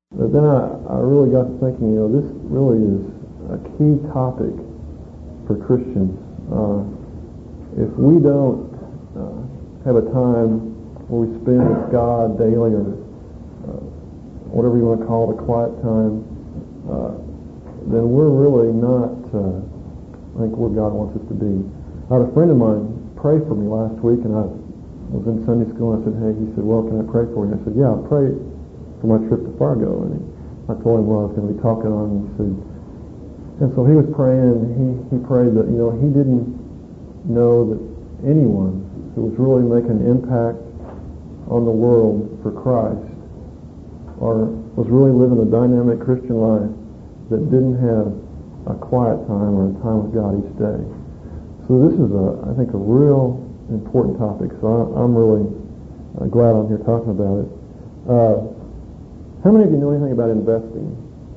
But then I really got to thinking, this really is a key topic for Christians. If we don't have a time where we spend with God daily, or whatever you want to call it, a quiet time, then we're really not, I think, where God wants us to be. I had a friend of mine pray for me last week, and I was in Sunday school, and I said, hey, he said, well, can I pray for you? I said, yeah, I'll pray for my trip to Fargo. And I told him what I was going to be talking on, and he said, and so he was praying, and he prayed that, he didn't know that anyone who was really making an impact on the world for Christ, or was really living a dynamic Christian life, that didn't have a quiet time or a time with God each day. So this is, I think, a real important topic. So I'm really glad I'm here talking about it. How many of you know anything about investing?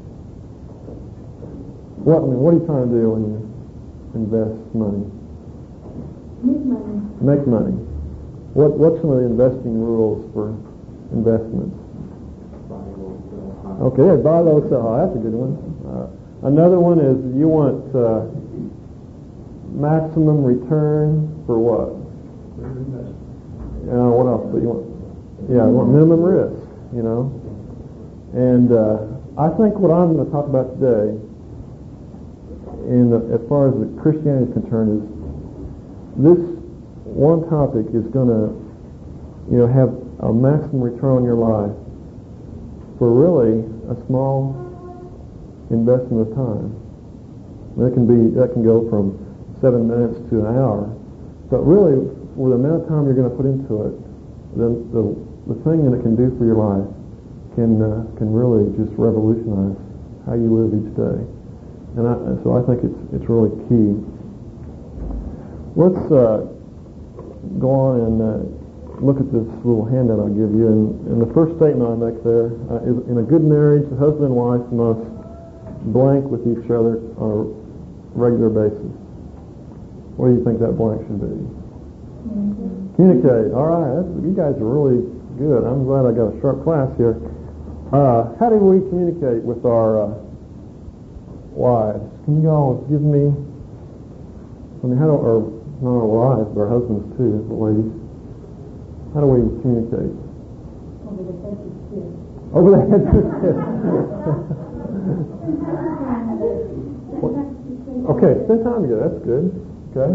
What are you trying to do when you invest money? Make money. Make money. What's some of the investing rules for investments? Okay, buy low, sell high. That's a good one. Another one is you want maximum return for what? What else? But you want? Yeah, you want minimum risk. And I think what I'm going to talk about today, as far as the Christianity is concerned, is this one topic is going to, have a maximum return on your life for really a small investment of time. That can go from 7 minutes to an hour, but really, for the amount of time you're going to put into it, then the thing that it can do for your life can really just revolutionize how you live each day. And so I think it's really key. Let's go on and look at this little handout I'll give you. And the first statement I make there is, in a good marriage, the husband and wife must blank with each other on a regular basis. What do you think that blank should be? Communicate. All right, you guys are really good. I'm glad I got a sharp class here. How do we communicate with our wives? Can you all give me? Or not our wives, but our husbands too, the ladies. How do we communicate? Over the heads of kids. Over the heads of kids. Okay, spend time together. That's good. Okay.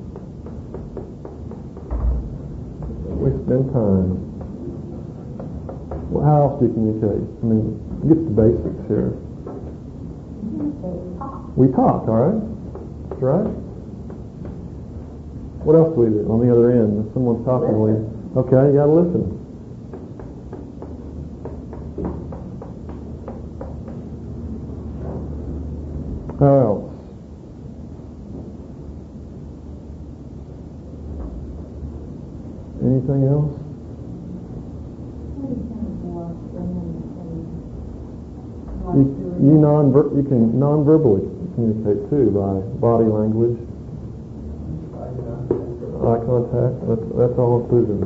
We spend time. Well, how else do you communicate? Get the basics here. We talk, all right? That's right. What else do we do on the other end? If someone's talking, okay, you got to listen. How else? Anything else? You can non-verbally communicate too, by body language, eye contact. That's all included.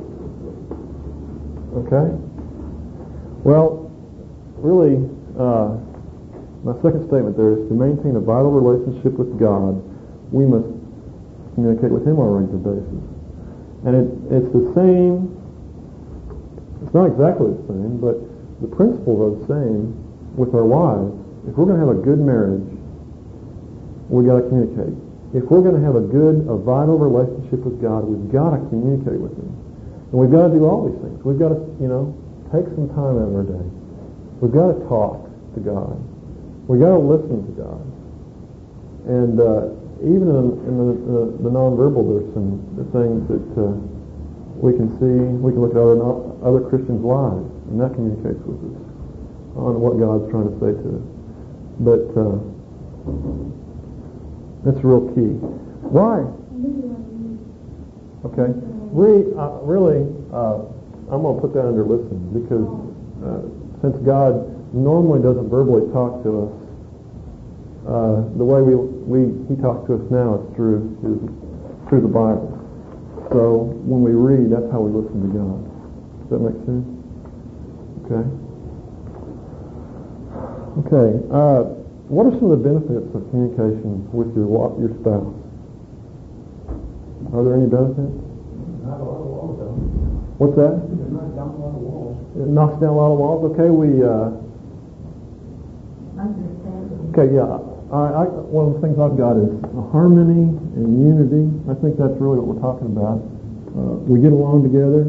Okay. Well, really, my second statement there is, to maintain a vital relationship with God, we must communicate with Him on a regular basis. And it's the same. It's not exactly the same, but the principles are the same with our wives. If we're going to have a good marriage, we've got to communicate. If we're going to have a vital relationship with God, we've got to communicate with Him. And we've got to do all these things. We've got to, take some time out of our day. We've got to talk to God. We've got to listen to God. And even in the nonverbal, there's some things that we can see. We can look at other Christians' lives, and that communicates with us on what God's trying to say to us. But that's real key. Why? Okay. I'm going to put that under listen, because since God normally doesn't verbally talk to us, the way He talks to us now is through the Bible. So when we read, that's how we listen to God. Does that make sense? Okay. Okay. What are some of the benefits of communication with your spouse? Are there any benefits? Not a lot of walls, though. What's that? It knocks down a lot of walls. It knocks down a lot of walls. Okay, Okay, yeah. One of the things I've got is harmony and unity. I think that's really what we're talking about. We get along together.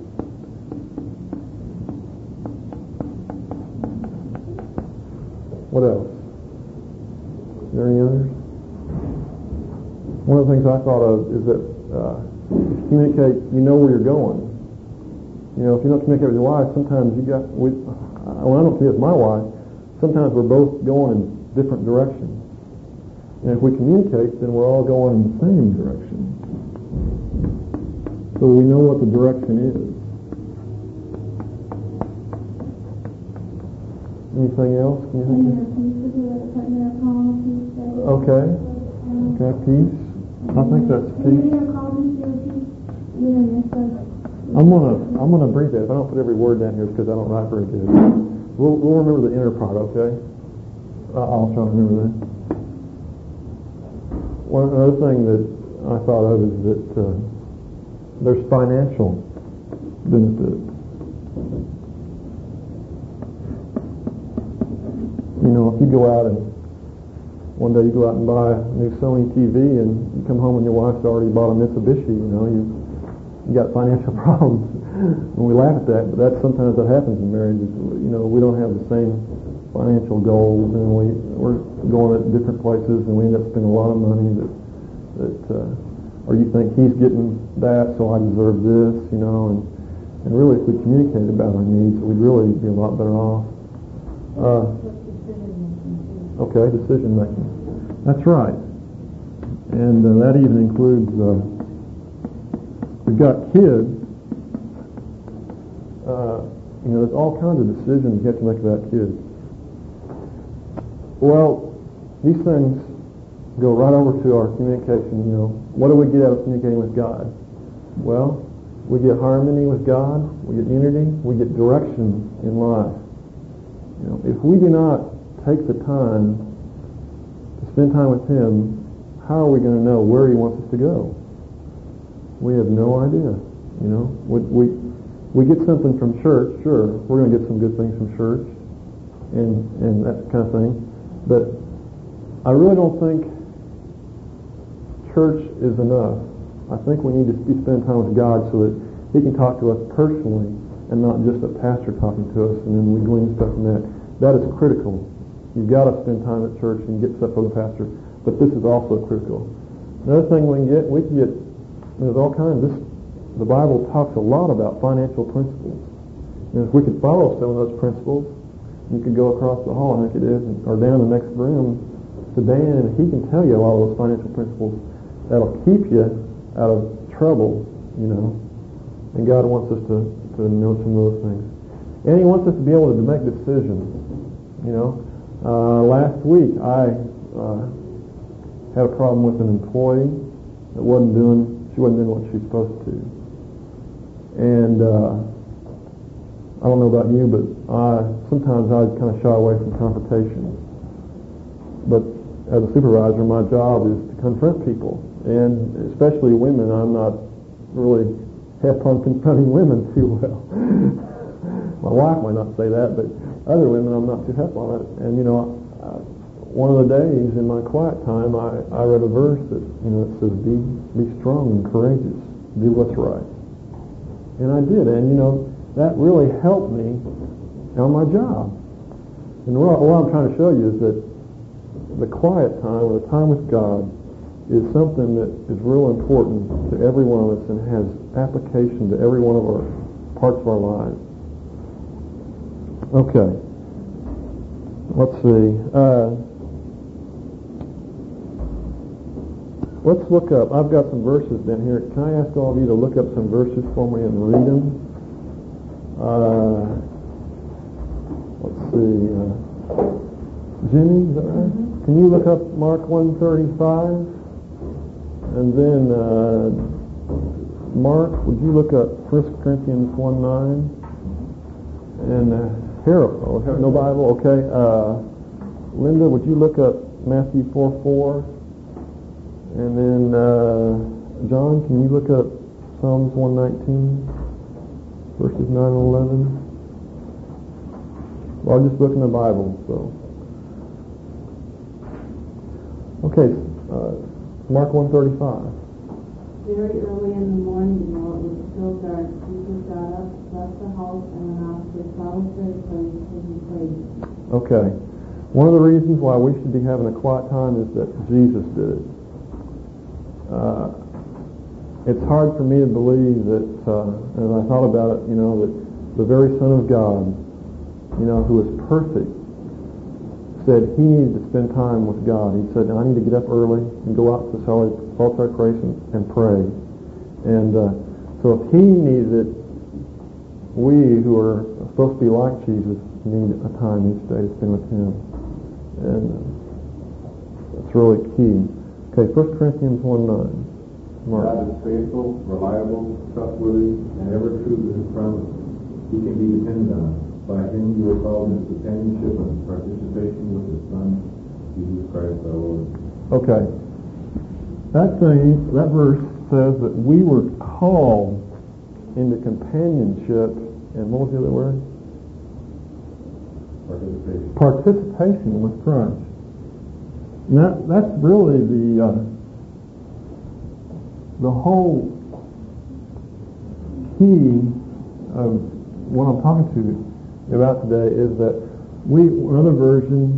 What else? Is there any others? One of the things I thought of is that if you communicate, you know where you're going. You know, if you don't communicate with your wife, sometimes I don't communicate with my wife, sometimes we're both going in different directions. And if we communicate, then we're all going in the same direction. So we know what the direction is. Anything else? Can you think of? Okay. Okay, peace. I think that's peace. I'm gonna abbreviate. If I don't put every word down here, it's because I don't write very good. We'll remember the inner part, okay? I'll try to remember that. Another thing that I thought of is that there's financial benefit. You know, if you go out and one day you go out and buy a new Sony TV and you come home and your wife's already bought a Mitsubishi, you know, you got financial problems. And we laugh at that, but that's sometimes that happens in marriages. You know, we don't have the same financial goals, and we're going at different places, and we end up spending a lot of money or you think he's getting that, so I deserve this, you know, and really if we communicate about our needs, we'd really be a lot better off. Okay, decision making. That's right. And that even includes, we've got kids. You know, there's all kinds of decisions you have to make about kids. Well, these things go right over to our communication. You know, what do we get out of communicating with God? Well, we get harmony with God, we get unity, we get direction in life. You know, if we do not take the time to spend time with Him, how are we going to know where He wants us to go? We have no idea. You know, we get something from church. Sure, we're going to get some good things from church and that kind of thing. But I really don't think church is enough. I think we need to spend time with God so that He can talk to us personally and not just a pastor talking to us and then we glean stuff from that. That is critical. You've got to spend time at church and get stuff from the pastor. But this is also critical. Another thing we can get, there's all kinds of this. The Bible talks a lot about financial principles. And if we could follow some of those principles, you could go across the hall, I think it is, or down the next room to Dan, and he can tell you a lot of those financial principles that'll keep you out of trouble, you know. And God wants us to know some of those things. And He wants us to be able to make decisions, you know. Last week I had a problem with an employee that she wasn't doing what she was supposed to. And I don't know about you, but sometimes I kind of shy away from confrontation. But as a supervisor, my job is to confront people, and especially women. I'm not really hep on confronting women too well. My wife might not say that, but other women I'm not too hep on it. And you know, one of the days in my quiet time, I read a verse that that says, "Be strong and courageous, do what's right." And I did, and that really helped me on my job. And what I'm trying to show you is that the quiet time, or the time with God, is something that is real important to every one of us and has application to every one of our parts of our lives. Okay. Let's see. Let's look up. I've got some verses down here. Can I ask all of you to look up some verses for me and read them? Let's see. Jenny, is that right? Mm-hmm. Can you look up Mark 1:35? And then, Mark, would you look up 1 Corinthians 1:9? And Harold, no Bible, okay. Linda, would you look up Matthew 4:4? And then, John, can you look up Psalms 119, verses 9 and 11? Well, I'll just look in the Bible, so. Okay, Mark 1:35. Very early in the morning, while it was still dark, Jesus got up, left the house, and went off to a solitary place where he prayed. Okay. One of the reasons why we should be having a quiet time is that Jesus did it. It's hard for me to believe that, as I thought about it, that the very Son of God, who is perfect, said he needed to spend time with God. He said, I need to get up early and go out to the solitary place and pray. And so if he needed it, we who are supposed to be like Jesus need a time each day to spend with him. And it's really key. Okay, 1 Corinthians 1:9. Mark. God is faithful, reliable, trustworthy, and ever true to his promises. He can be depended on. By him you are called into companionship and participation with his Son, Jesus Christ our Lord. Okay. That verse says that we were called into companionship, and what was the other word? Participation with Christ. And that's really the whole key of what I'm talking to you about today is that another version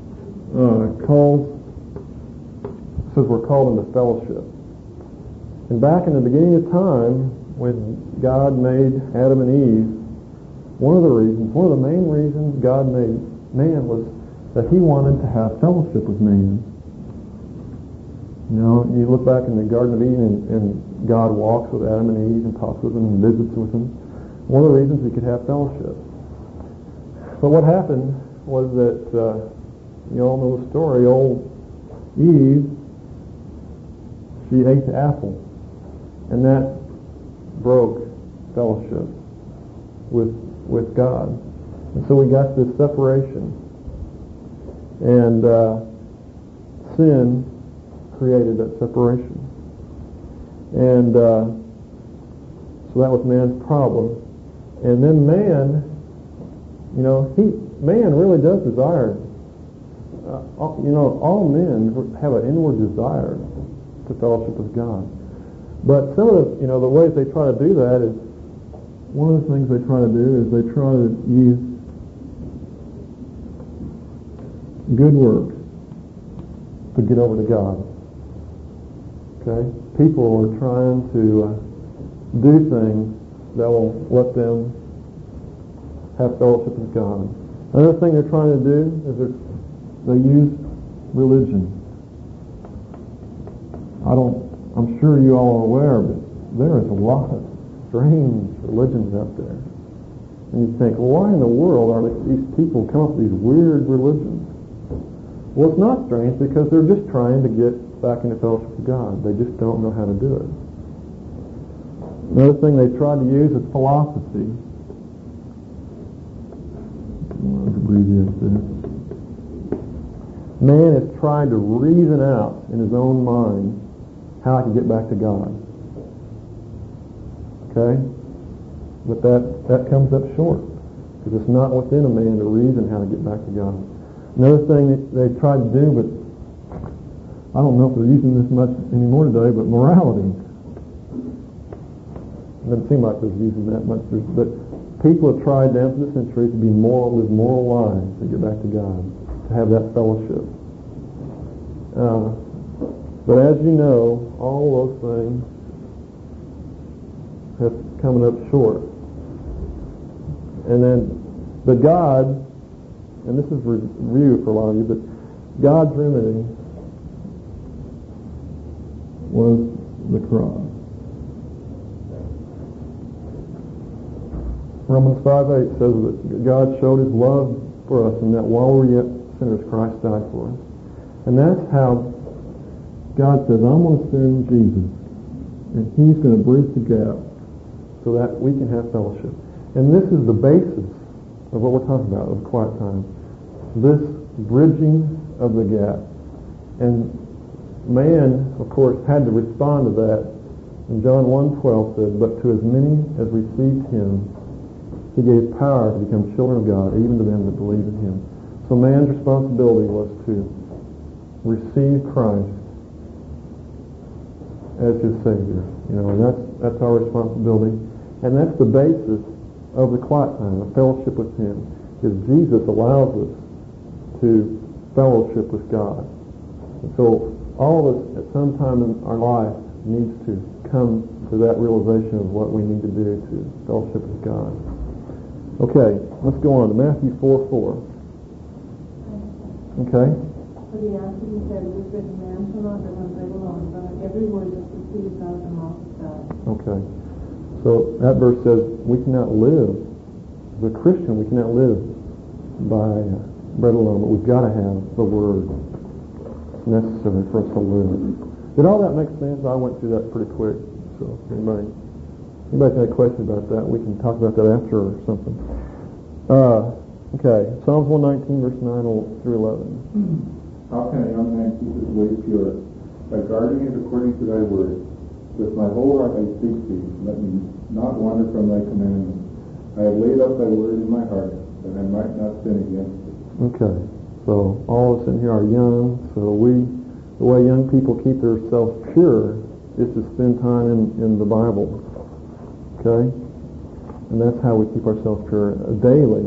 says we're called into fellowship. And back in the beginning of time, when God made Adam and Eve, one of the main reasons God made man was that he wanted to have fellowship with man. You look back in the Garden of Eden and God walks with Adam and Eve and talks with them and visits with them. One of the reasons he could have fellowship. But what happened was that, you all know the story, old Eve, she ate the apple. And that broke fellowship with God. And so we got this separation. And sin created that separation. And so that was man's problem. And then man really does desire, all men have an inward desire to fellowship with God. But some of the ways they try to do that is, one of the things they try to do is they try to use good works to get over to God. Okay? People are trying to do things that will let them have fellowship with God. Another thing they're trying to do is they use religion. I'm sure you all are aware, but there is a lot of strange religions out there. And you think, well, why in the world are these people come up with these weird religions? Well, it's not strange because they're just trying to get back into fellowship with God. They just don't know how to do it. Another thing they try to use is philosophy. Man is trying to reason out in his own mind how I can get back to God. Okay? But that comes up short, because it's not within a man to reason how to get back to God. Another thing that they try to do, but I don't know if they're using this much anymore today, but morality. It doesn't seem like they're using that much, but people have tried down through the centuries to be moral, live moral lives to get back to God, to have that fellowship. But as you know, all those things have come up short. But God, and this is review for a lot of you, but God's remedy was the cross. Romans 5:8 says that God showed his love for us, and that while we were yet sinners, Christ died for us. And that's how God says, I'm going to send Jesus, and he's going to bridge the gap so that we can have fellowship. And this is the basis of what we're talking about, of quiet time. This bridging of the gap. And man, of course, had to respond to that. And John 1:12 says, "But to as many as received him, he gave power to become children of God, even to them that believe in him." So man's responsibility was to receive Christ as his Savior. And that's our responsibility. And that's the basis of the quiet time, the fellowship with him, because Jesus allows us to fellowship with God. And so all of us at some time in our life needs to come to that realization of what we need to do to fellowship with God. Okay, let's go on to Matthew 4:4. Okay? For the answer he said, "It is written, man shall not live on bread alone, but on every word that proceeds out of the mouth of God." Okay. So that verse says we cannot live, as a Christian, we cannot live by bread alone, but we've got to have the Word necessary for us to live. Did all that make sense? I went through that pretty quick. So anybody has a question about that, we can talk about that after or something. Okay, Psalms 119, verse 9 through 11. How can a young man keep his way pure? By guarding it according to thy word. With my whole heart I seek thee. Let me not wander from thy commandments. I have laid up thy word in my heart, that I might not sin against thee. Okay, so all of us in here are young, so the way young people keep themselves pure is to spend time in the Bible. Okay? And that's how we keep ourselves pure daily,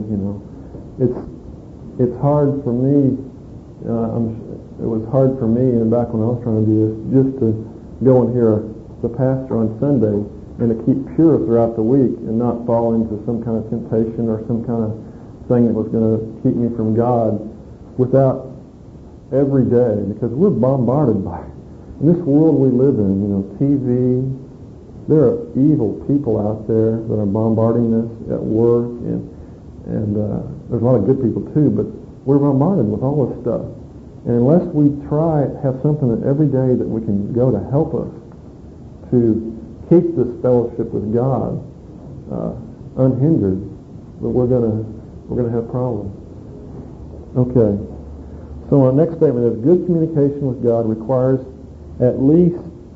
It's hard for me, it was hard for me, and back when I was trying to do this, just to go and hear the pastor on Sunday and to keep pure throughout the week and not fall into some kind of temptation or some kind of thing that was going to keep me from God without every day, because we're bombarded by it. In this world we live in, TV, there are evil people out there that are bombarding us at work, and there's a lot of good people too, but we're bombarded with all this stuff. And unless we have something that every day that we can go to help us to keep this fellowship with God unhindered, we're gonna have problems. Okay. So our next statement is good communication with God requires at least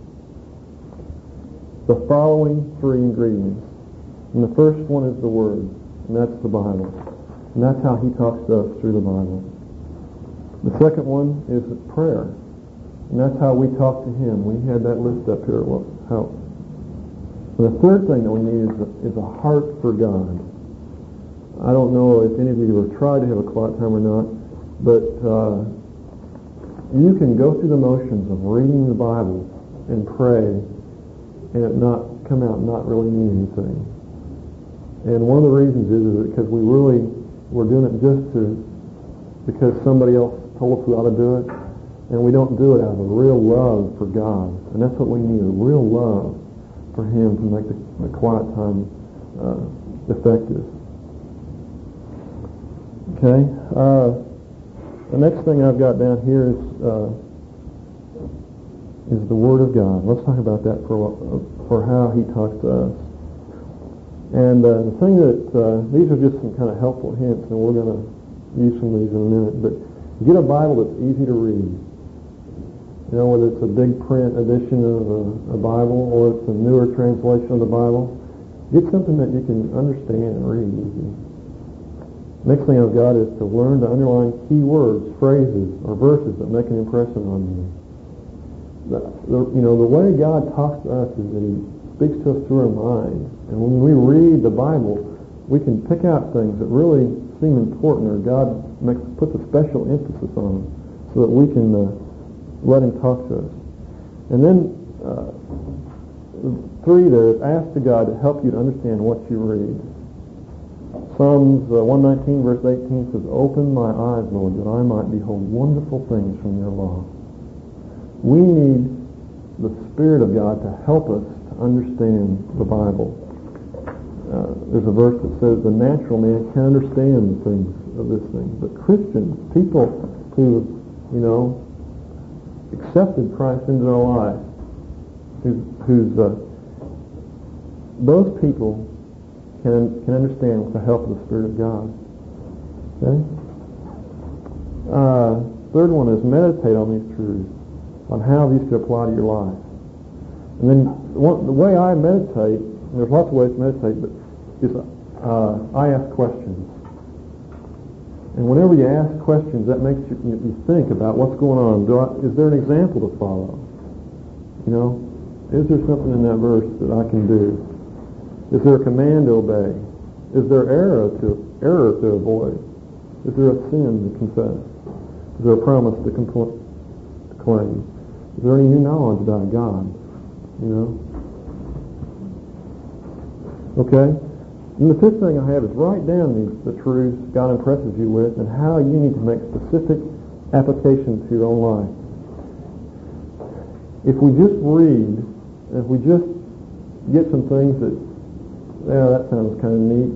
the following three ingredients. And the first one is the Word, and that's the Bible. And that's how he talks to us through the Bible. The second one is prayer, and that's how we talk to him. We had that list up here. How? And the third thing that we need is a heart for God. I don't know if any of you have tried to have a quiet time or not, but you can go through the motions of reading the Bible and pray and it not come out not really mean anything. And one of the reasons is because we're doing it because somebody else told us we ought to do it, and we don't do it out of a real love for God. And that's what we need, a real love for him to make the quiet time effective. Okay? The next thing I've got down here is the Word of God. Let's talk about that for how he talks to us. And the thing that, these are just some kind of helpful hints, and we're going to use some of these in a minute, but get a Bible that's easy to read. Whether it's a big print edition of a Bible or it's a newer translation of the Bible, get something that you can understand and read easy. Next thing I've got is to learn to underline key words, phrases, or verses that make an impression on you. The way God talks to us is that he speaks to us through our mind. And when we read the Bible, we can pick out things that really seem important, or God puts a special emphasis on them so that we can let him talk to us. And then 3 there is ask to God to help you to understand what you read. Psalms 119 verse 18 says, "Open my eyes, Lord, that I might behold wonderful things from your law." We need the Spirit of God to help us to understand the Bible. There's a verse that says the natural man can't understand things of this thing, but Christians, people who, accepted Christ into their life, those people can understand with the help of the Spirit of God. Okay? third one is meditate on these truths, on how these could apply to your life. And then the way I meditate, and there's lots of ways to meditate, but is I ask questions. And whenever you ask questions, that makes you think about what's going on. Is there an example to follow? You know, is there something in that verse that I can do? Is there a command to obey? Is there error to avoid? Is there a sin to confess? Is there a promise to claim? Is there any new knowledge about God? You know? Okay? And the fifth thing I have is write down the truths God impresses you with and how you need to make specific application to your own life. If we just read, if we just get some things that, yeah, that sounds kind of neat,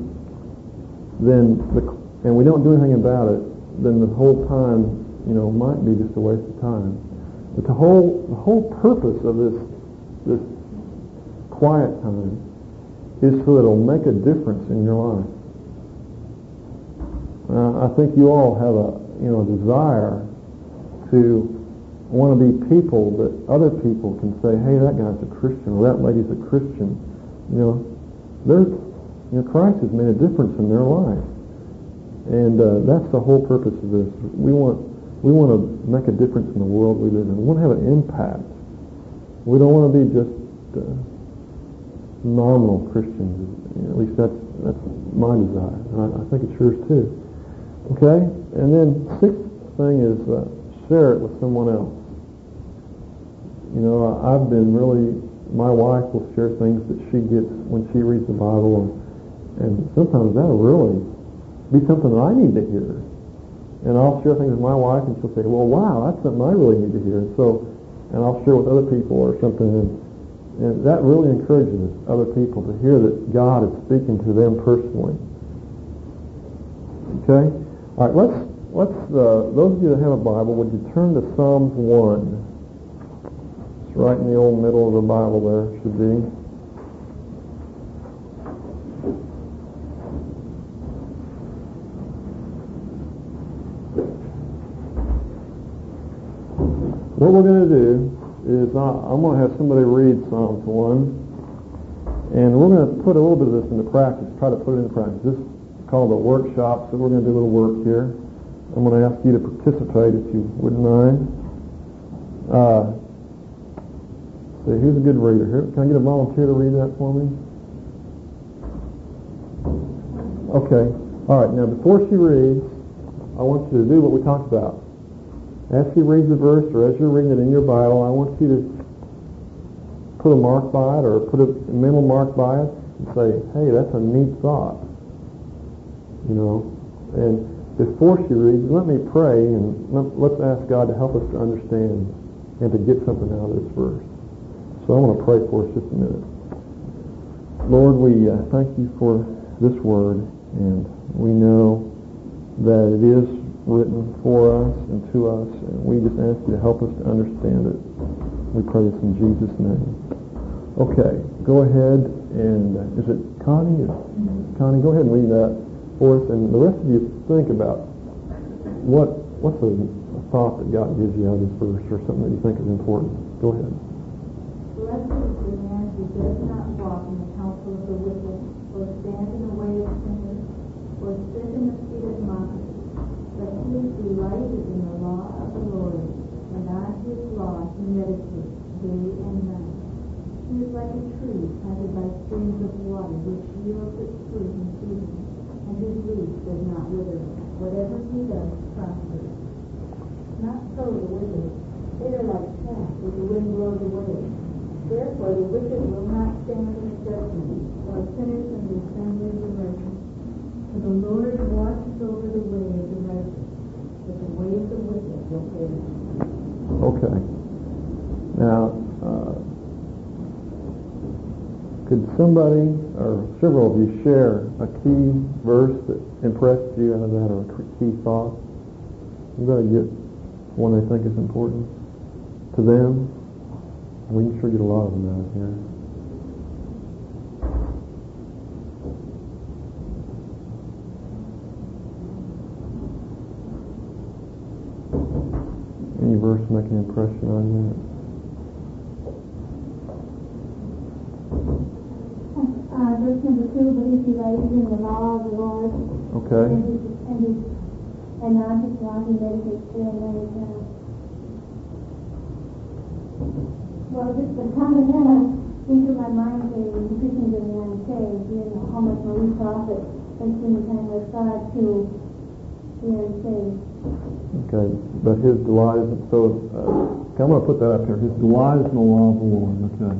and we don't do anything about it, then the whole time, you know, might be just a waste of time. But the whole purpose of this quiet time is so that it'll make a difference in your life. I think you all have a desire to want to be people that other people can say, hey, that guy's a Christian, or that lady's a Christian. Christ has made a difference in their life, and that's the whole purpose of this. We want to make a difference in the world we live in. We want to have an impact. We don't want to be just nominal Christians. At least that's my desire, and I think it's yours too. Okay, and then sixth thing is share it with someone else. I've been my wife will share things that she gets when she reads the Bible, and sometimes that'll really be something that I need to hear. And I'll share things with my wife, and she'll say, well, wow, that's something I really need to hear. And I'll share with other people or something, and that really encourages other people to hear that God is speaking to them personally. Okay? All right, let's those of you that have a Bible, would you turn to Psalms 1? It's right in the old middle of the Bible there, should be. What we're going to do is I'm going to have somebody read Psalms 1, and we're going to put a little bit of this into practice, try to put it into practice. This is called a workshop, so we're going to do a little work here. I'm going to ask you to participate if you wouldn't mind. So who's a good reader? Here, can I get a volunteer to read that for me? Okay. All right. Now, before she reads, I want you to do what we talked about. As she reads the verse, or as you're reading it in your Bible, I want you to put a mark by it, or put a mental mark by it, and say, hey, that's a neat thought. And before she reads, let me pray, and let's ask God to help us to understand and to get something out of this verse. So I want to pray for us just a minute. Lord, we thank you for this word, and we know that it is written for us and to us, and we just ask you to help us to understand it. We pray this in Jesus' name. Okay, go ahead and, is it Connie? Connie, go ahead and read that for us, and the rest of you think about what's a thought that God gives you out of this verse, or something that you think is important. Go ahead. Blessed is the man who does not walk in the counsel of the wicked, or stand in the way of sinners, or sit in the seat of mockers. But his delight is in the law of the Lord, and on his law he meditates day and night. He is like a tree planted by streams of water, which yields its fruit in season, and his leaf does not wither. Whatever he does prospers. Not so the wicked. They are like chaff which the wind blows away. Therefore the wicked will not stand in the judgment, or sinners in the assembly of the righteous. For the Lord watches over the way of the righteous, but the way of the wicked will perish. Okay. Now, could somebody or several of you share a key verse that impressed you out of that, or a key thought? You better get one they think is important to them. We can sure get a lot of them out here. Any verse make an impression on you? Verse number 2, but if he delights in the law of the Lord, Okay. and not his law, he meditates day and night. Well, just the comment into my mind, the Christians in the United States, how much more we profit by spending time with God to the United States. Okay, but his delight isn't so. Okay, I'm going to put that up here. His delight is in the law of the Lord. Okay.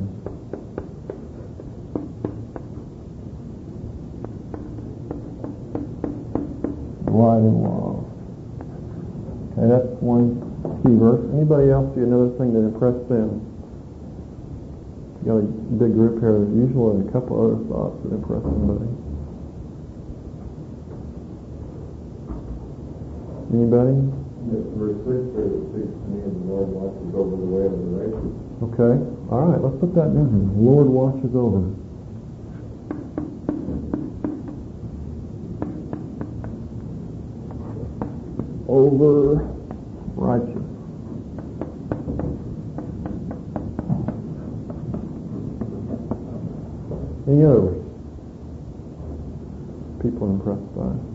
Delight in law. Okay, that's one key verse. Anybody else see another thing that impressed them? You got a big group here. There's usually a couple other thoughts that impress somebody. Anybody? Verse 6 says, it speaks to me, and the Lord watches over the way of the righteous. Okay. All right, let's put that down here. The Lord watches over. Over righteous. Any others? People impressed by it.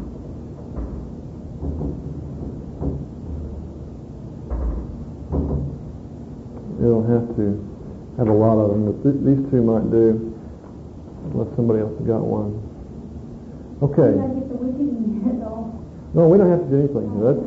You don't have to have a lot of them, but these two might do, unless somebody else has got one. Okay. No, we don't have to do anything.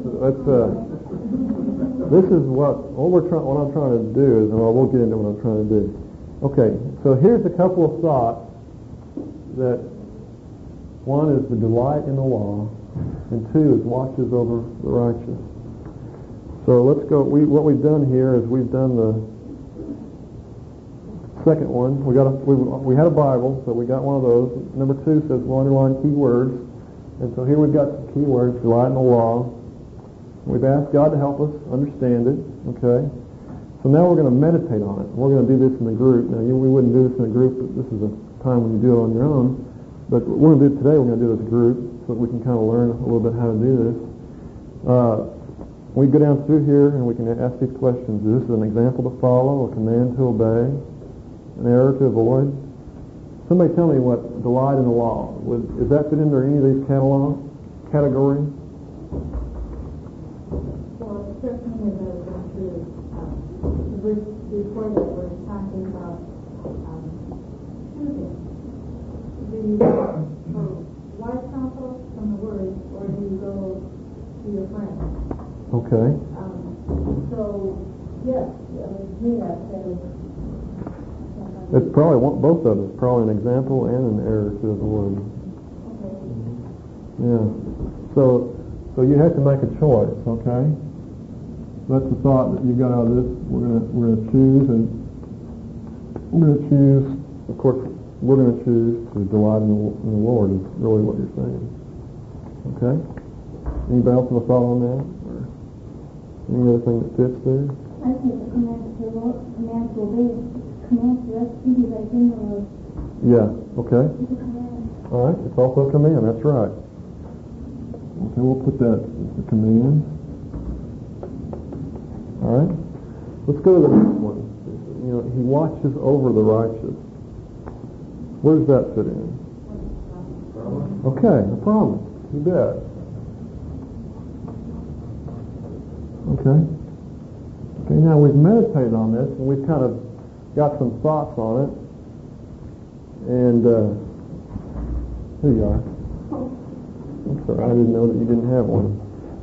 This is what I'm trying to do is, and we'll get into what I'm trying to do. Okay, so here's a couple of thoughts that one is the delight in the law, and two is watches over the righteous. So let's go. What we've done here is we've done the second one. We had a Bible, so we got one of those. Number 2 says we'll underline key words. And so here we've got some key words, delight in the law. We've asked God to help us understand it, okay? So now we're going to meditate on it. We're going to do this in a group. Now, we wouldn't do this in a group, but this is a time when you do it on your own. But we're going to do it today. We're going to do it as a group so that we can kind of learn a little bit how to do this. We go down through here and we can ask these questions. Is this an example to follow, a command to obey, an error to avoid? Somebody tell me what delight in the law. Is that fit into any of these categories? Well, certainly as I was going through the verse before that we're talking about choosing. Do you go for wise counsel from the Word, or do you go to your friends? Okay. So, yes, me, I say. It's probably both of us. Probably an example and an error to avoid. Okay. Yeah. So you have to make a choice. Okay. That's the thought that you got out of this. We're gonna choose, and we're gonna choose. Of course, we're gonna choose to delight in the Lord. Is really what you're saying. Okay. Anybody else have a thought on that, or any other thing that fits there? I think the command to obey. Command to us, duty like in the Lord. Yeah, okay. It's a command. All right, it's also a command, that's right. Okay, we'll put that as a command. All right, let's go to the next one. He watches over the righteous. Where does that fit in? Okay, a promise. You bet. Okay. Okay, now we've meditated on this, and we've kind of got some thoughts on it. And here you are. I'm sorry, I didn't know that you didn't have one.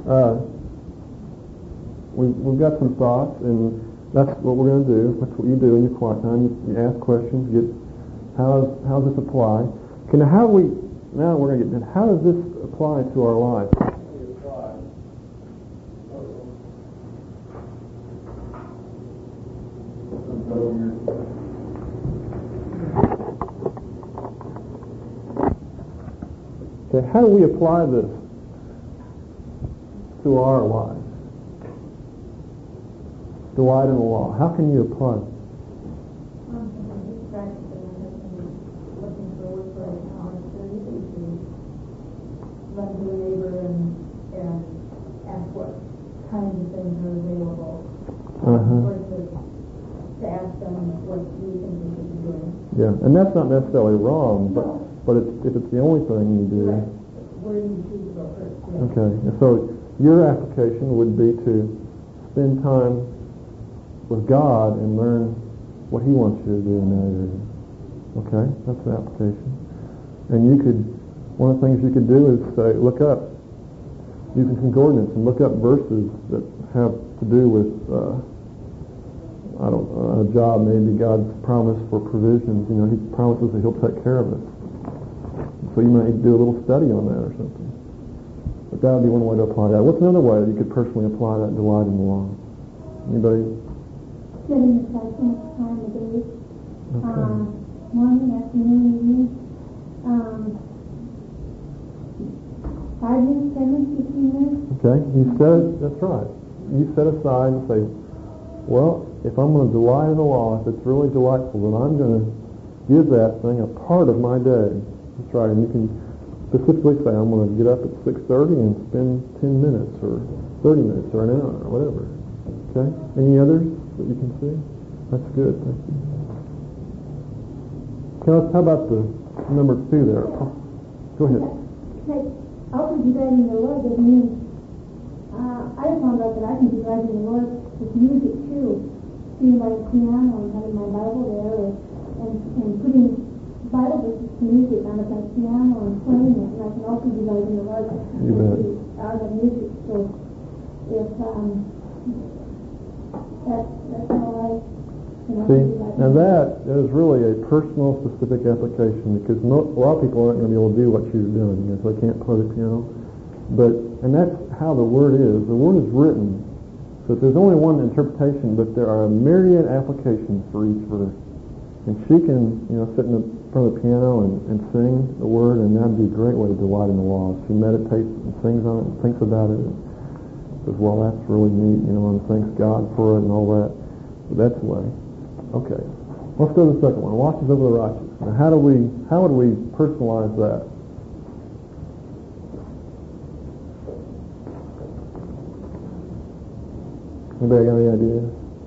We've got some thoughts, and that's what we're going to do. That's what you do in your quiet time. You ask questions, get how does this apply? Okay, now we're going to get how does this apply to our life? Okay, how do we apply this to our lives? Delight in the law. How can you apply it? Run to the neighbor and ask what kinds of things are available. Or to ask them what you think they should be doing. Yeah, and that's not necessarily wrong, but if it's the only thing you do. Right. Where do you choose to go first? Yeah. Okay, and so your application would be to spend time with God and learn what He wants you to do in that area. Okay, that's the application. And one of the things you could do is say, look up, using concordance, and look up verses that have to do with, a job, maybe God's promise for provisions. You know, He promises that He'll take care of us. So you might do a little study on that or something. But that would be one way to apply that. What's another way that you could personally apply that delight in the law? Anybody? Setting aside so much time a day. Okay. Morning, afternoon, evening. 5 minutes, 10 minutes, 15 minutes. Okay, that's right. You set aside and say, well, if I'm going to delight in the law, if it's really delightful, then I'm going to give that thing a part of my day. That's right, and you can specifically say, I'm going to get up at 6:30 and spend 10 minutes or 30 minutes or an hour or whatever. Okay? Any others that you can see? That's good, thank you. How about the number 2 there? Go ahead. Like, also delighting the Lord doesn't mean, I found out that I can delight in the Lord with music too. Sitting by the piano and having my Bible there and putting Bible verses to music on the piano and playing it, and I can also delight in the Lord out of music. So if that's all I see, now that is really a personal, specific application, because a lot of people aren't going to be able to do what you're doing, so they can't play the piano. And that's how the Word is. The Word is written, so there's only one interpretation, but there are a myriad applications for each verse. And she can, sit in front of the piano and sing the Word, and that'd be a great way to delight in the law. She meditates and sings on it and thinks about it, and says, well, that's really neat, and thanks God for it and all that. So that's the way. Okay, let's go to the second one. Watches over the righteous. Now, how would we personalize that? Anybody got any ideas?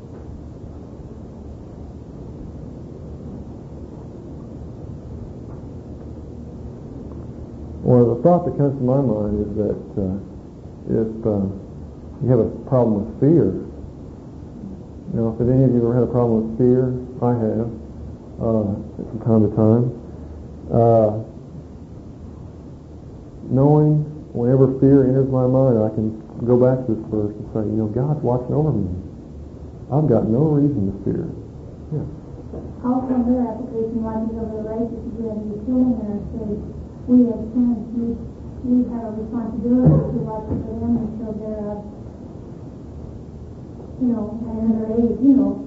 Well, the thought that comes to my mind is that if you have a problem with fear, if any of you ever had a problem with fear, I have, from time to time. Knowing whenever fear enters my mind, I can go back to this verse and say, God's watching over me. I've got no reason to fear. Yeah. Also, their application watches over the righteous, we have the children there, so we as parents, we have a responsibility to watch over them until they're at another age,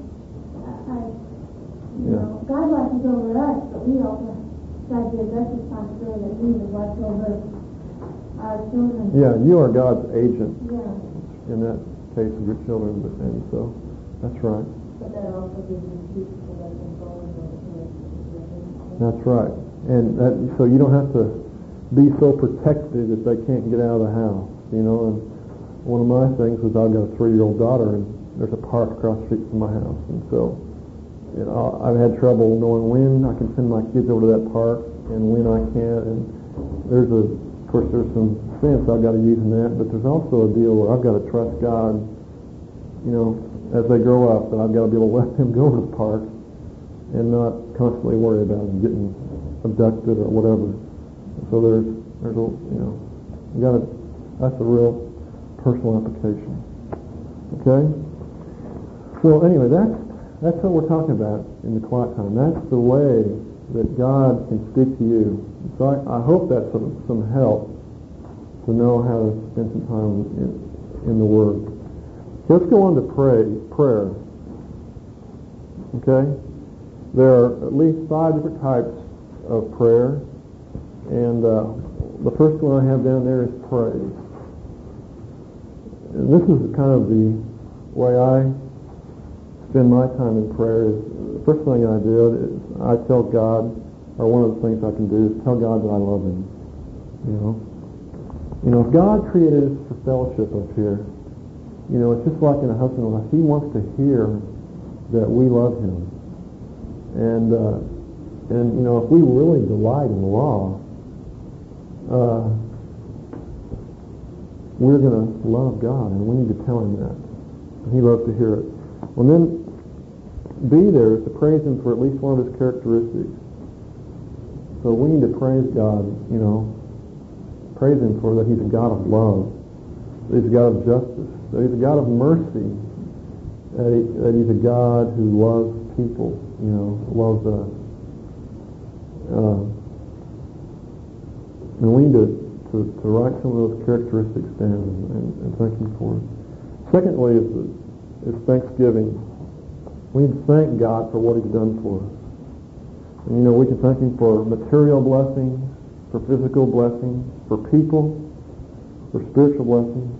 God watches over us, but we also got to give us responsibility that we would watch over our children. Yeah, you are God's agent. Yeah. In that case of your children, and so that's right. But that also gives you peace so that control and that's right. And so you don't have to be so protected that they can't get out of the house, And one of my things was I've got a 3-year-old daughter, and there's a park across the street from my house, and so I've had trouble knowing when I can send my kids over to that park and when I can't. And there's some sense I've got to use in that, but there's also a deal where I've got to trust God, as they grow up, that I've got to be able to let them go to the park and not constantly worry about them getting abducted or whatever. So there's that's a real personal application. Okay? Well, anyway, that's what we're talking about in the quiet time. That's the way that God can speak to you. So I hope that's some help to know how to spend some time in the Word. So let's go on to prayer. Okay? There are at least 5 different types of prayer, and the first one I have down there is praise. And this is kind of the way I spend my time in prayer. Is the first thing I do is I tell God, or one of the things I can do is tell God that I love Him. If God created us for fellowship up here, it's just like in a husband and wife. He wants to hear that we love him. And if we really delight in the law, we're going to love God, and we need to tell him that. And he loves to hear it. Well, then, be there is to praise him for at least one of his characteristics. So we need to praise God, praise him for that he's a God of love, that he's a God of justice, that he's a God of mercy, that he's a God who loves people, loves us. And we need to write some of those characteristics down and thank him for it. Secondly is thanksgiving. We need to thank God for what he's done for us. And we can thank him for material blessings, for physical blessings, for people, for spiritual blessings.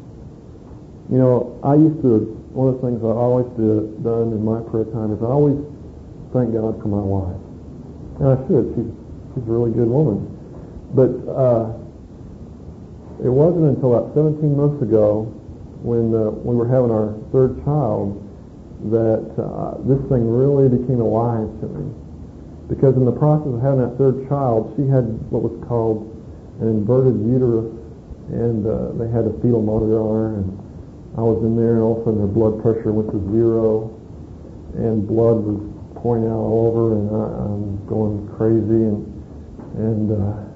One of the things I always done in my prayer time is I always thank God for my wife. And I should. She's a really good woman. But it wasn't until about 17 months ago when we were having our third child that this thing really became alive to me. Because in the process of having that third child, she had what was called an inverted uterus, and they had a fetal monitor on her, and I was in there, and all of a sudden her blood pressure went to 0, and blood was pouring out all over, and I'm going crazy, and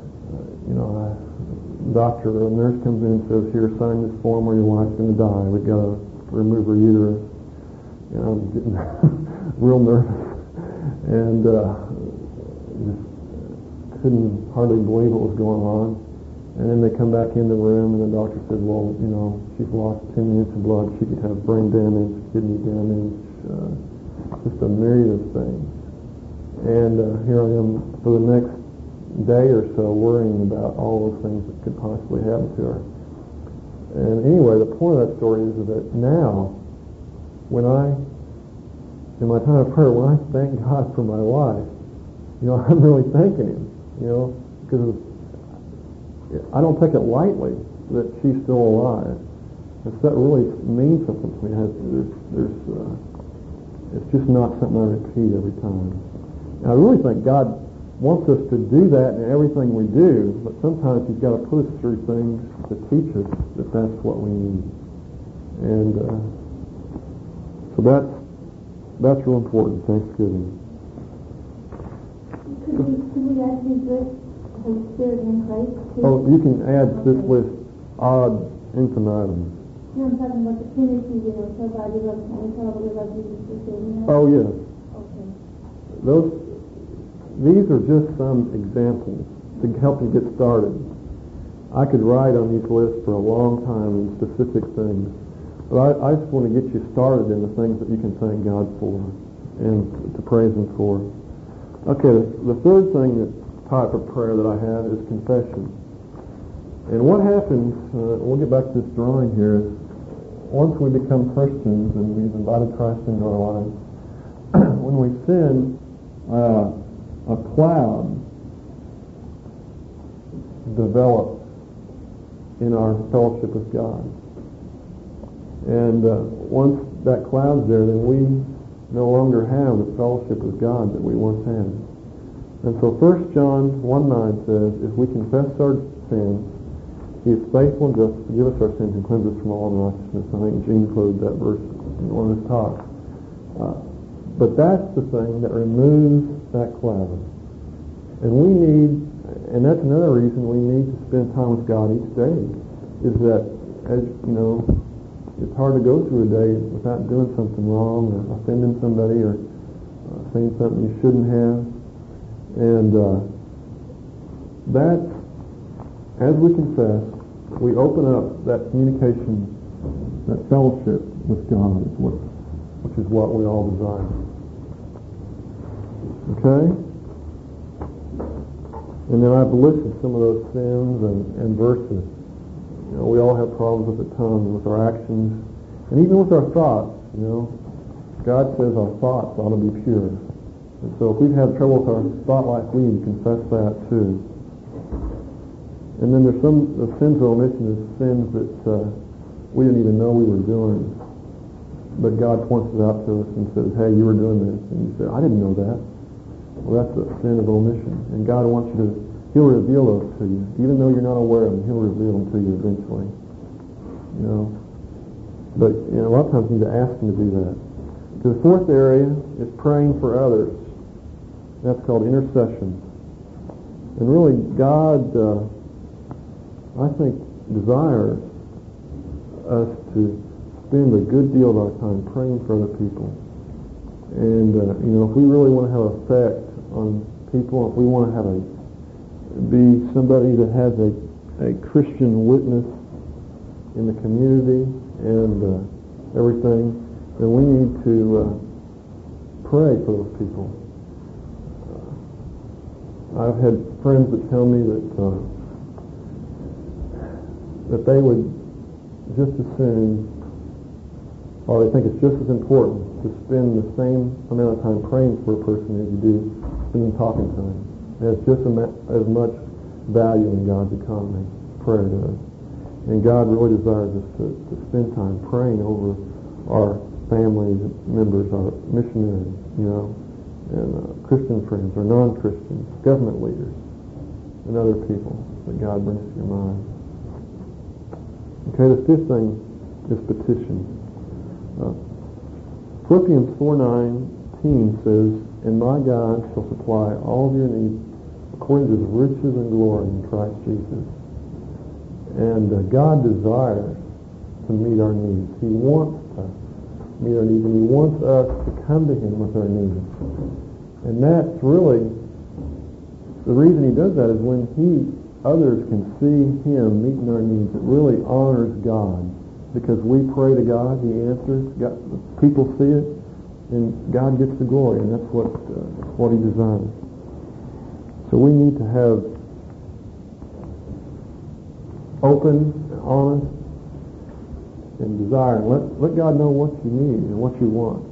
a nurse comes in and says, "Here, sign this form or your wife's going to die. We've got to remove her uterus." And I'm getting real nervous, and just couldn't hardly believe what was going on. And then they come back in the room, and the doctor said, "Well, she's lost 10 units of blood. She could have brain damage, kidney damage, just a myriad of things." And here I am for the next day or so worrying about all those things that could possibly happen to her. And anyway, the point of that story is that now, in my time of prayer, when I thank God for my wife, I'm really thanking him, because I don't take it lightly that she's still alive. That really means something to me. It's just not something I repeat every time. And I really think God wants us to do that in everything we do, but sometimes he's got to put us through things to teach us that that's what we need. And so that's real important, Thanksgiving. Could we add these lists, Holy Spirit in Christ? Oh, you can add this list ad infinitum. No, I'm talking about the Trinity, so God, we love Jesus for saving us. Oh, yes. Okay. These are just some examples to help you get started. I could write on these lists for a long time in specific things, but I just want to get you started in the things that you can thank God for and to praise him for. Okay, the third type of prayer that I have is confession. And what happens, we'll get back to this drawing here, is once we become Christians and we've invited Christ into our lives, when we sin, a cloud develops in our fellowship with God. And once that cloud's there, then we no longer have the fellowship with God that we once had. And so 1 John 1:9 says, if we confess our sins, he is faithful and just to forgive us our sins and cleanse us from all unrighteousness. I think Gene quoted that verse in one of his talks. But that's the thing that removes that cloud. And that's another reason we need to spend time with God each day, is that, as you know, it's hard to go through a day without doing something wrong or offending somebody or saying something you shouldn't have. And that, as we confess, we open up that communication, that fellowship with God, which is what we all desire. Okay? And then I've listed some of those sins and verses. You know, we all have problems with the tongue, with our actions, and even with our thoughts. You know, God says our thoughts ought to be pure. And so if we've had trouble with our thought life, we need to confess that too. And then there's some of the sins that I'll mention is sins that we didn't even know we were doing. But God points it out to us and says, hey, you were doing this. And you say, I didn't know that. Well, that's a sin of omission. And God wants you to, He'll reveal those to you. Even though you're not aware of them, He'll reveal them to you eventually. You know. But, you know, a lot of times you need to ask Him to do that. The fourth area is praying for others. That's called intercession. And really, God, I think, desires us to spend a good deal of our time praying for other people. And, you know, if we really want to have an effect on people, if we want to be somebody that has a Christian witness in the community and everything, then we need to pray for those people. I've had friends that tell me that they would just as soon, or they think it's just as important to spend the same amount of time praying for a person as you do spending talking to them. It has just as much value in God's economy, prayer does. And God really desires us to spend time praying over our family members, our missionaries, you know, and Christian friends or non-Christians, government leaders, and other people that God brings to your mind. Okay, the fifth thing is petition. Philippians 4:19 says, and my God shall supply all of your needs according to His riches and glory in Christ Jesus. And God desires to meet our needs. He wants to meet our needs, and He wants us to come to Him with our needs. And that's really, the reason He does that is when others can see Him meeting our needs, it really honors God. Because we pray to God, He answers, people see it, and God gets the glory, and that's what He desires. So we need to have open, honest, and desire. And let God know what you need and what you want.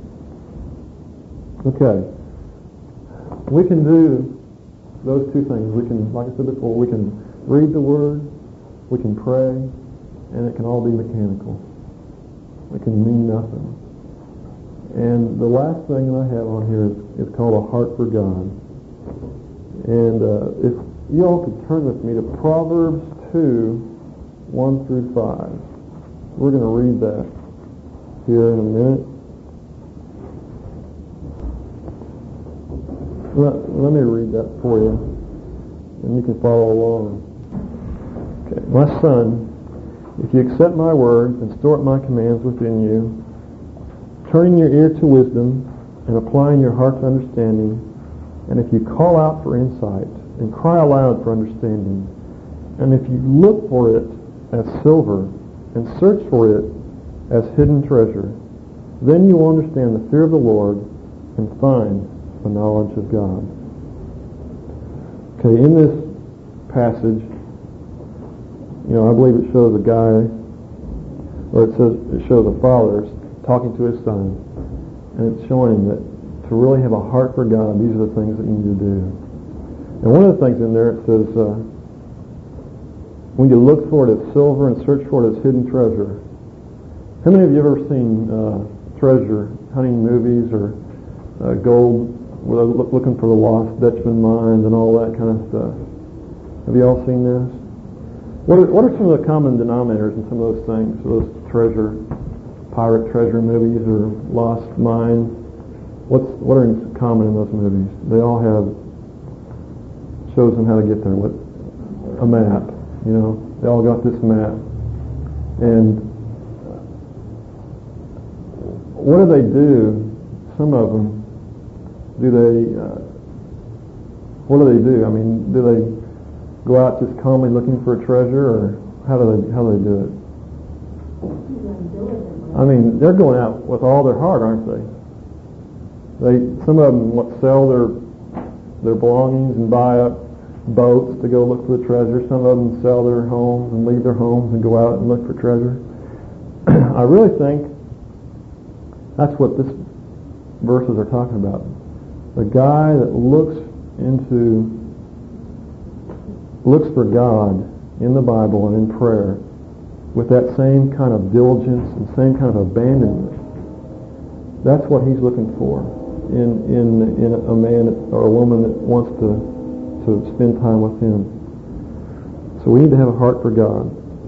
Okay. We can do those two things. We can, like I said before, we can read the Word, we can pray, and it can all be mechanical. It can mean nothing. And the last thing that I have on here is called a heart for God. And if you all could turn with me to Proverbs 2:1 through 5. We're going to read that here in a minute. Let me read that for you, and you can follow along. Okay. My son, if you accept my words and store up my commands within you, turning your ear to wisdom and applying your heart to understanding, and if you call out for insight and cry aloud for understanding, and if you look for it as silver and search for it as hidden treasure, then you will understand the fear of the Lord and find the knowledge of God. Okay, in this passage, you know, I believe it shows a guy, or it shows a father talking to his son, and it's showing him that to really have a heart for God, these are the things that you need to do. And one of the things in there, it says, when you look for it as silver and search for it as hidden treasure. How many of you have ever seen treasure hunting movies or gold, where they're looking for the lost Dutchman mines and all that kind of stuff? Have you all seen this? What are some of the common denominators in some of those things, those pirate treasure movies or lost mines? What are common in those movies? They all have, shows them how to get there with a map. You know, they all got this map. And what do? Some of them, what do they do? I mean, do they go out just calmly looking for a treasure, or how do they do it? I mean, they're going out with all their heart, aren't they? Some of them sell their belongings and buy up boats to go look for the treasure. Some of them sell their homes and leave their homes and go out and look for treasure. I really think that's what this verses are talking about. The guy that looks for God in the Bible and in prayer with that same kind of diligence and same kind of abandonment. That's what He's looking for in a man or a woman that wants to spend time with Him. So we need to have a heart for God.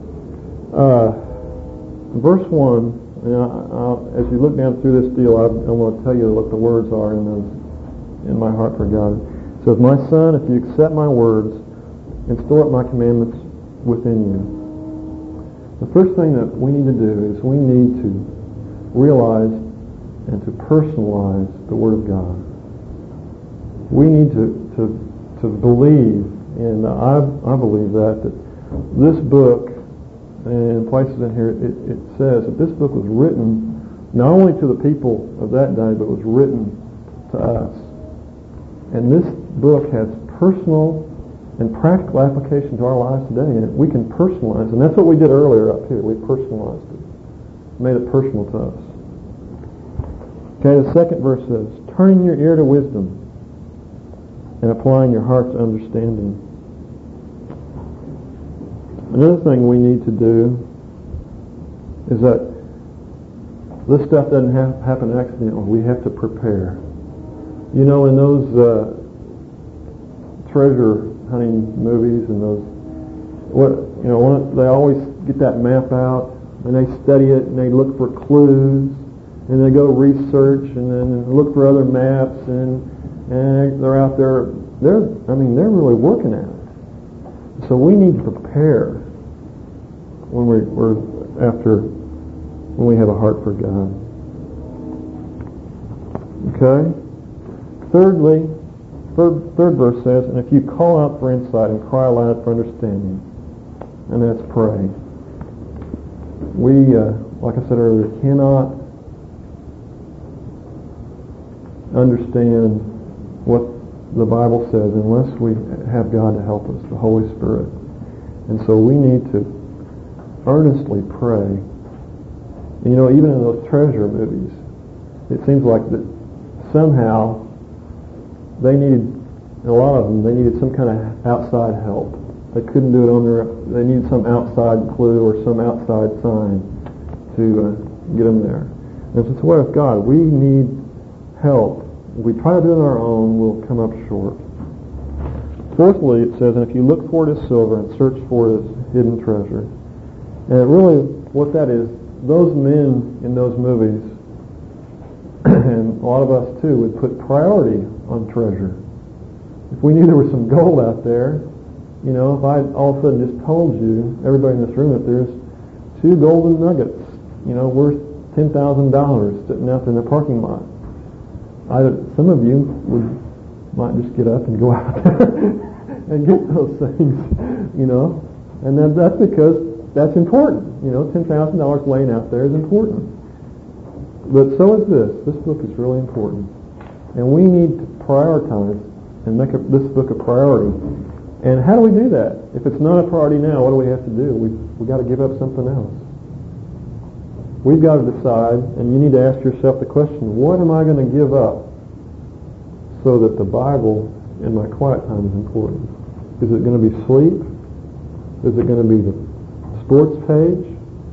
Verse 1, as you look down through this deal, I want to tell you what the words are in my heart for God. It says, "My son, if you accept my words and store up my commandments within you." The first thing that we need to do is we need to realize and to personalize the Word of God. We need to believe, and I believe that this book, and places in here, it says that this book was written not only to the people of that day, but was written to us. And this book has personal and practical application to our lives today, and we can personalize, and that's what we did earlier up here. We personalized it, made it personal to us. Okay, the second verse says, "Turning your ear to wisdom and applying your heart to understanding." Another thing we need to do is that this stuff doesn't happen accidentally. We have to prepare. You know, in those treasure hunting movies and they always get that map out and they study it and they look for clues and they go research and then look for other maps and they're out there. They're really working at it. So we need to prepare when we have a heart for God. Okay? Thirdly, third verse says, "And if you call out for insight and cry aloud for understanding," and that's pray. We, like I said earlier, cannot understand what the Bible says unless we have God to help us, the Holy Spirit. And so we need to earnestly pray. And, even in those treasure movies, it seems like that somehow they needed, a lot of them, they needed some kind of outside help. They couldn't do it on their own. They needed some outside clue or some outside sign to get them there. And it's the way with God. We need help. If we try to do it on our own, we'll come up short. Fourthly, it says, "And if you look for it as silver and search for it as hidden treasure." And really, what that is, those men in those movies, and a lot of us too, would put priority on treasure. If we knew there was some gold out there, if I all of a sudden just told you, everybody in this room, that there's 2 golden nuggets, worth $10,000 sitting out there in the parking lot, some of you might just get up and go out there and get those things, and that's because that's important. $10,000 laying out there is important. But so is this. This book is really important. And we need to prioritize and make this book a priority. And how do we do that? If it's not a priority now, what do we have to do? We've got to give up something else. We've got to decide, and you need to ask yourself the question, what am I going to give up so that the Bible in my quiet time is important? Is it going to be sleep? Is it going to be the sports page?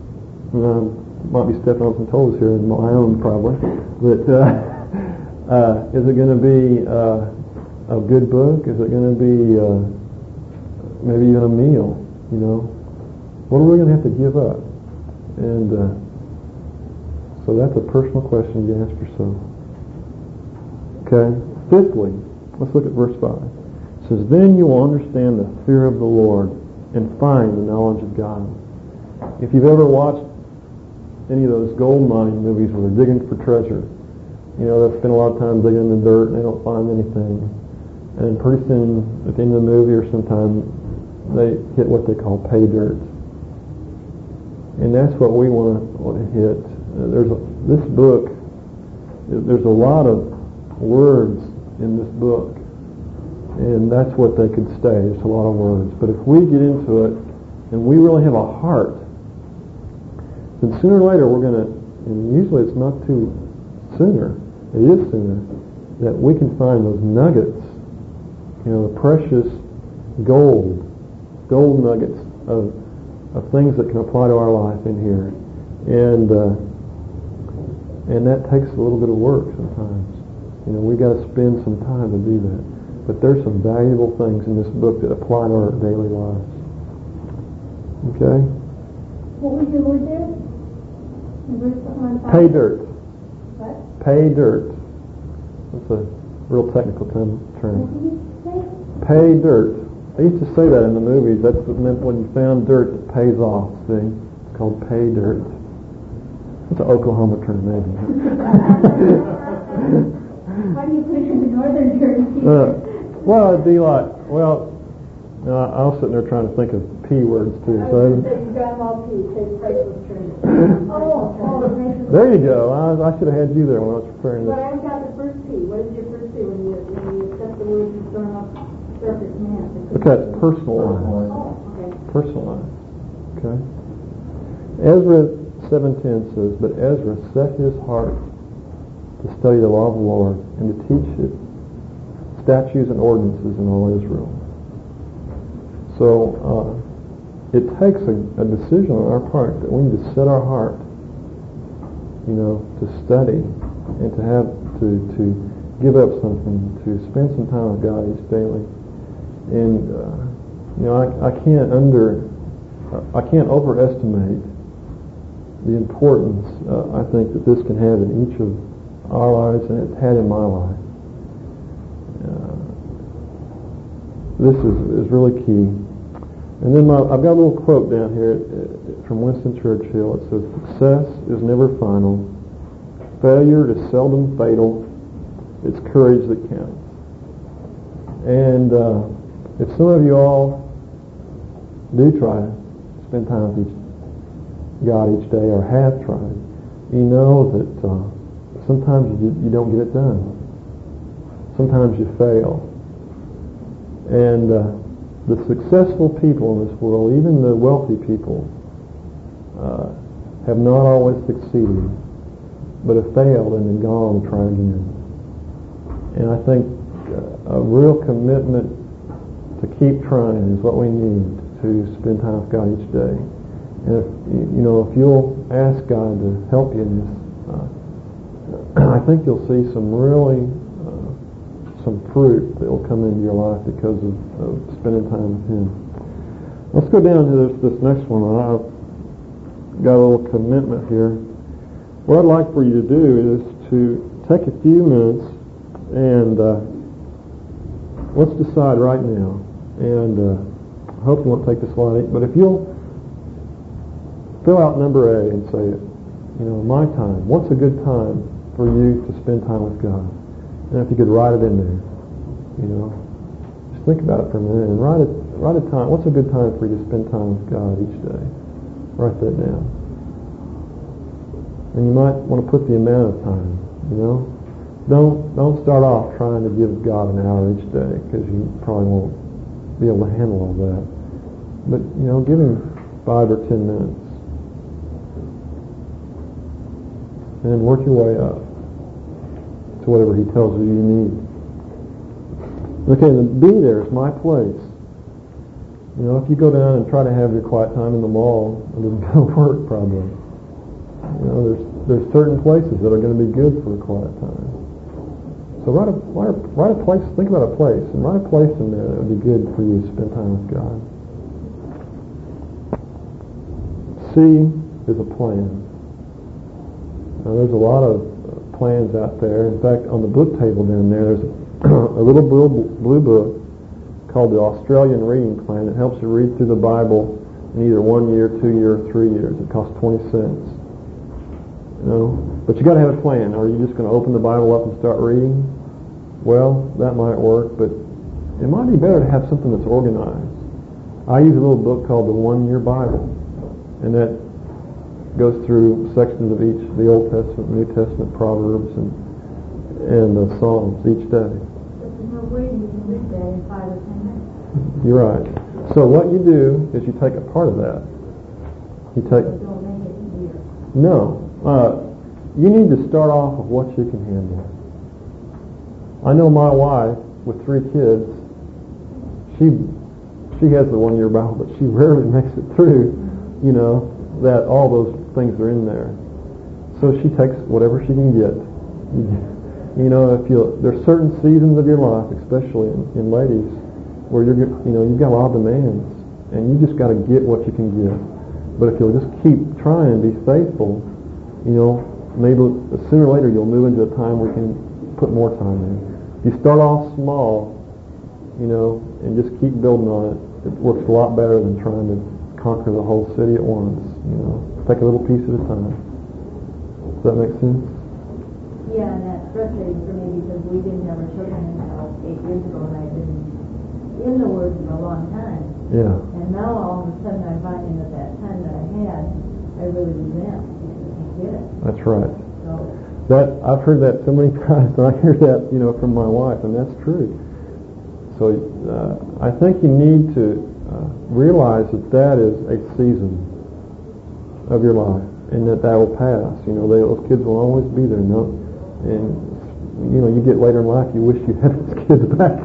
Might be stepping on some toes here in my own probably, but is it going to be a good book? Is it going to be maybe even a meal? What are we going to have to give up? And so that's a personal question you ask yourself. Okay. Fifthly, let's look at verse 5. It says, "Then you will understand the fear of the Lord and find the knowledge of God." If you've ever watched any of those gold mining movies where they're digging for treasure, they'll spend a lot of time digging in the dirt and they don't find anything. And pretty soon, at the end of the movie or sometime, they hit what they call pay dirt. And that's what we want to hit. This book, there's a lot of words in this book. And that's what they could stay. It's a lot of words. But if we get into it and we really have a heart, then sooner or later we're going to, and usually it's not too sooner, it is sooner, that we can find those nuggets, the precious gold nuggets of of things that can apply to our life in here, and that takes a little bit of work sometimes. We got to spend some time to do that. But there's some valuable things in this book that apply to our daily lives. Okay? What was your word there? In verse 1. Pay dirt. What? Pay dirt. That's a real technical term. What did you say? Pay dirt. They used to say that in the movies. That's what meant when you found dirt, it pays off. See? It's called pay dirt. It's an Oklahoma term, maybe. How do you put it in the northern Jersey? Well, it'd be like, I was sitting there trying to think of P words too. I was going to say, you got them all P, take priceless training. Priceless. There you go. I should have had you there when I was preparing this. But I haven't got the first P. What is your first P when you accept the words and start off surface man? Okay, it's personalized. Oh, okay. Personalized. Okay. Ezra 7:10 says, "But Ezra set his heart to study the law of the Lord and to teach it statutes and ordinances in all Israel." So it takes a decision on our part that we need to set our heart, to study and to have to give up something, to spend some time with God each daily. And I can't overestimate the importance I think that this can have in each of our lives, and it's had in my life. This is really key. And then I've got a little quote down here from Winston Churchill. It says, "Success is never final. Failure is seldom fatal. It's courage that counts." And if some of you all do try to spend time with God each day, or have tried, you know that sometimes you don't get it done. Sometimes you fail. And the successful people in this world, even the wealthy people, have not always succeeded, but have failed and then gone on to try again. And I think a real commitment to keep trying is what we need to spend time with God each day. And if you'll ask God to help you in this, I think you'll see some really some fruit that will come into your life because of spending time with Him. Let's go down to this next one. I've got a little commitment here. What I'd like for you to do is to take a few minutes and let's decide right now. And I hope you won't take this long, but if you'll fill out number A and say, my time. What's a good time for you to spend time with God? And if you could write it in there, just think about it for a minute and write a time. What's a good time for you to spend time with God each day? Write that down. And you might want to put the amount of time. Don't start off trying to give God an hour each day, because you probably won't be able to handle all that. But give Him 5 or 10 minutes. And work your way up to whatever He tells you need. Okay, the B there is my place. If you go down and try to have your quiet time in the mall, it doesn't go work probably. There's certain places that are going to be good for a quiet time. So write a place. Think about a place, and write a place in there that would be good for you to spend time with God. C is a plan. Now, there's a lot of plans out there. In fact, on the book table down there, there's a little blue book called the Australian Reading Plan. It helps you read through the Bible in either 1 year, 2 year, or 3 years. It costs 20 cents. But you got to have a plan. Are you just going to open the Bible up and start reading? Well, that might work, but it might be better to have something that's organized. I use a little book called the 1 Year Bible, and that goes through sections of each, the Old Testament, New Testament, Proverbs, and the Psalms each day. There's no way you can read that in 5 or 10 minutes. You're right. So what you do is you take a part of that. You take. Don't make it easier. No. You need to start off with what you can handle. I know my wife with 3 kids. She has the 1 Year Bible, but she rarely makes it through that all those things are in there. So she takes whatever she can get. There's certain seasons of your life, especially in ladies, where you've got a lot of demands, and you just got to get what you can get. But if you'll just keep trying and be faithful, maybe sooner or later you'll move into a time where you can put more time in. If you start off small, and just keep building on it, it works a lot better than trying to conquer the whole city at once. Take a little piece at a time. Does that make sense? Yeah, and that's frustrating for me because we didn't have our children until 8 years ago, and I've been in the Word for a long time. Yeah. And now all of a sudden I'm finding that time that I had, I really resent because I can't get it. That's right. So I've heard that so many times, and I hear that, from my wife, and that's true. So I think you need to realize that is a season of your life, and that will pass. Those kids will always be there. And you get later in life, you wish you had those kids back.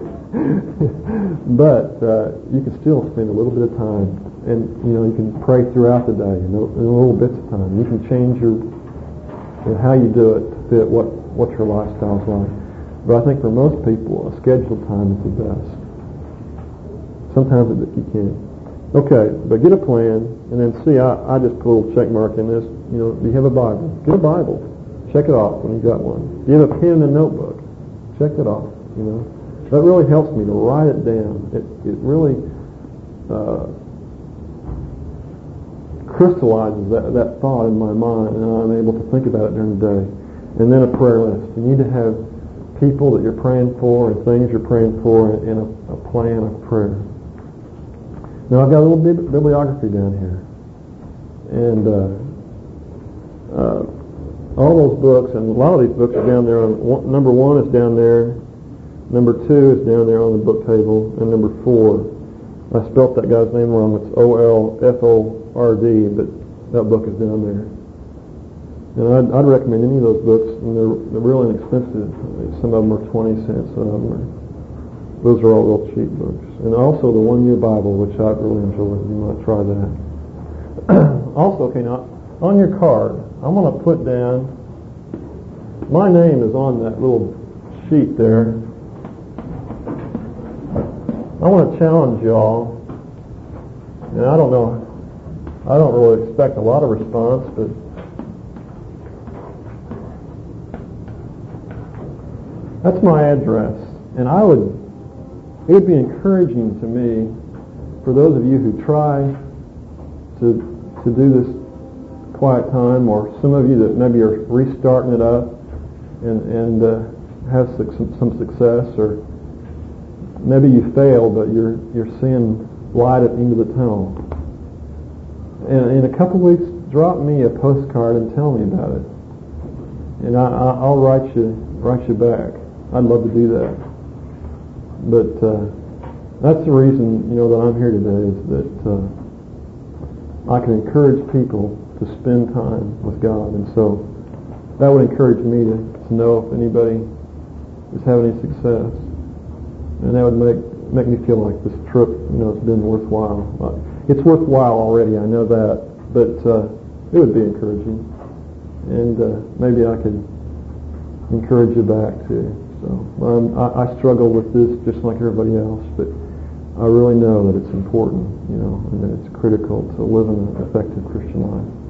But you can still spend a little bit of time, and you can pray throughout the day, in little bits of time. You can change how you do it to fit what your lifestyle's like. But I think for most people, a scheduled time is the best. Sometimes you can't. Okay, but get a plan, and then see. I just put a little check mark in this. Do you have a Bible? Get a Bible. Check it off when you got one. Do you have a pen and a notebook? Check it off. That really helps me to write it down. It really crystallizes that thought in my mind, and I'm able to think about it during the day. And then a prayer list. You need to have people that you're praying for and things you're praying for and a plan of prayer. Now I've got a little bibliography down here. And all those books, and a lot of these books are down there. Number 1 is down there. Number 2 is down there on the book table. And number 4, I spelt that guy's name wrong. It's Olford, but that book is down there. And I'd recommend any of those books, and they're real inexpensive. Some of them are 20 cents, some of them those are all real cheap books. And also the 1 Year Bible, which I really enjoy. You might try that. Also, okay, now, on your card, I'm going to put down, my name is on that little sheet there. I want to challenge y'all, and I don't really expect a lot of response, but that's my address, and it would be encouraging to me for those of you who try to do this quiet time, or some of you that maybe are restarting it up and have some success, or maybe you failed, but you're seeing light at the end of the tunnel. And in a couple of weeks, drop me a postcard and tell me about it, and I'll write you back. I'd love to do that. But that's the reason that I'm here today, is that I can encourage people to spend time with God, and so that would encourage me to know if anybody is having any success, and that would make me feel like this trip, it's been worthwhile. It's worthwhile already, I know that, but it would be encouraging, and maybe I could encourage you back too. So I struggle with this just like everybody else, but I really know that it's important, and that it's critical to live an effective Christian life.